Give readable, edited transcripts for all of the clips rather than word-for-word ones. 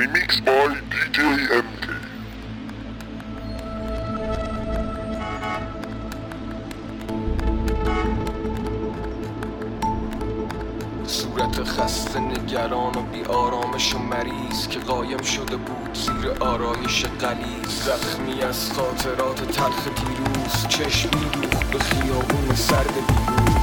Remix by DJ MK. صورت خسته نگران و بی آرامش و مریض که قایم شده بود زیر آرایش غلیظ، زخمی از خاطرات تلخ دیروز، چشمی دوخت به خیابون سرد بیرون.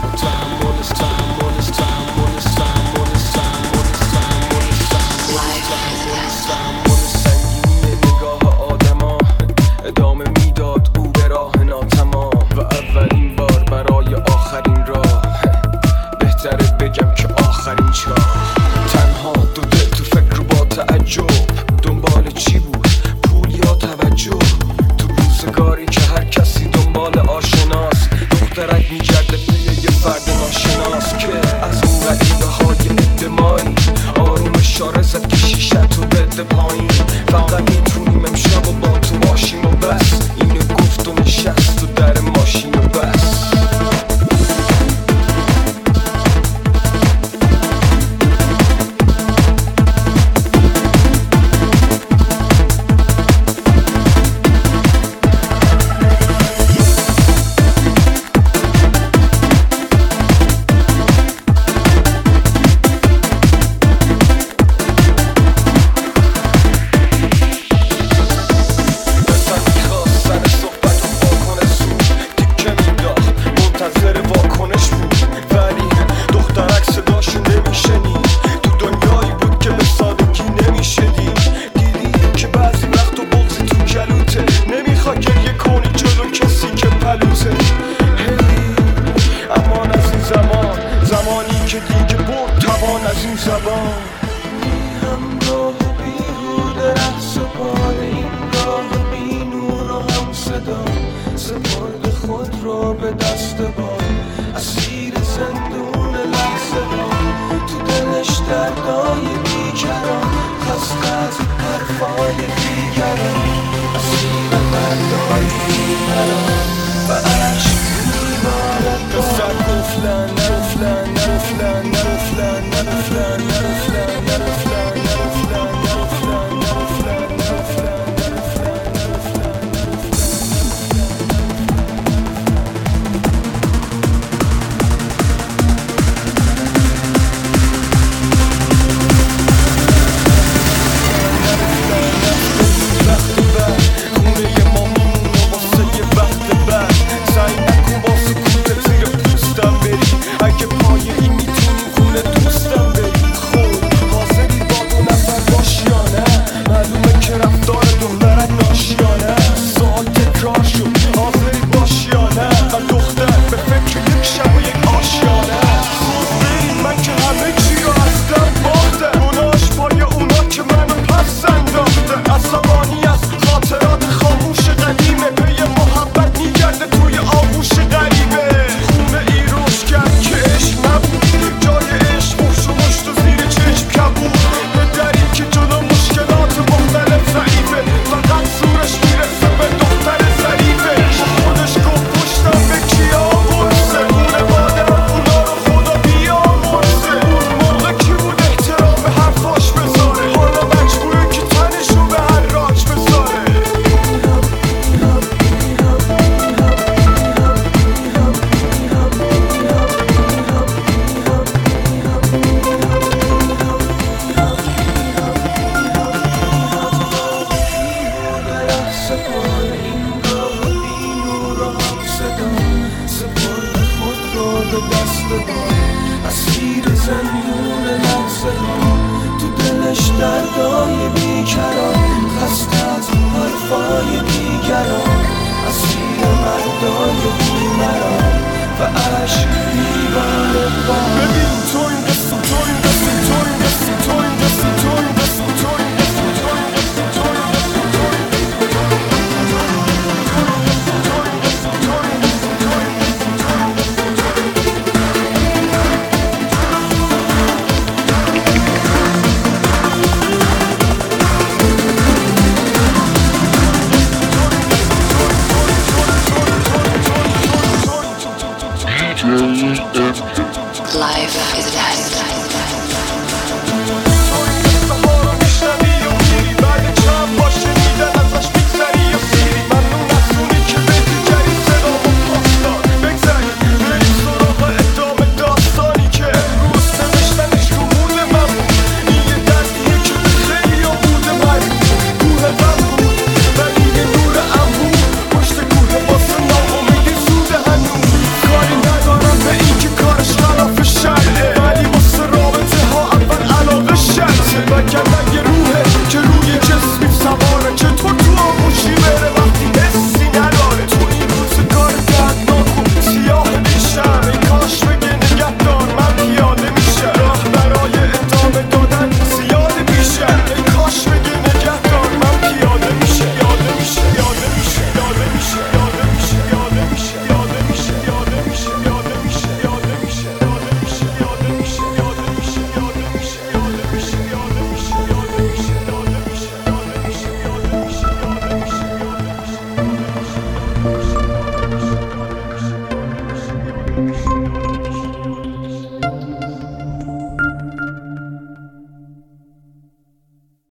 تحمل سنگین نگاه آدما ادامه میداد او به راه ناتمام و اولین بار برای آخرین راه بهتره بگم که آخرین چاه. تنها دو دل تو فکر و با تعجب دنبال چی بود؟ پول یا توجه؟ تو روزگاری که هر کسی دنبال آشناست، دخترک میگرده پی یه فرد ناشناس که از اون غریبه های اجتماعی آروم اشاره زد که شیشه تو بده پایین. فقط میتونیم امشب و با تو باشیم و بس، اینو گفت و نشست تو در ماشین و بس. زمانی که دیگه برد توان از این زبان، بی همراه و بیهوده ره سپار این راه بی نور و هم صدا، سپرد خود را به دست بار، اسیر زندون لحظه ها، تو دلش دردای بیکران، خسته از حرفای دیگران، اسیر دردای بیکران و عشق میبارد. به سر گفلن